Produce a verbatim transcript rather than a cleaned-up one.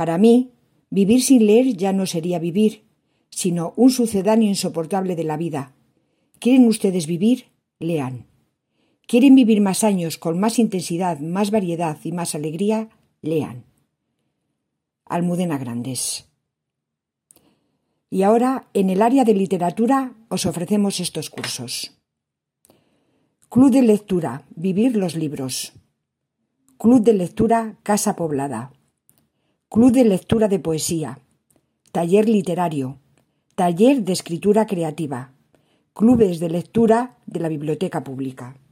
Para mí, vivir sin leer ya no sería vivir, sino un sucedáneo insoportable de la vida. ¿Quieren ustedes vivir? Lean. ¿Quieren vivir más años con más intensidad, más variedad y más alegría? Lean. Almudena Grandes. Y ahora, en el área de literatura, os ofrecemos estos cursos. Club de lectura, Vivir los libros. Club de lectura, Casa Poblada. Club de lectura de poesía. Taller literario. Taller de escritura creativa. Clubes de lectura de la Biblioteca Pública.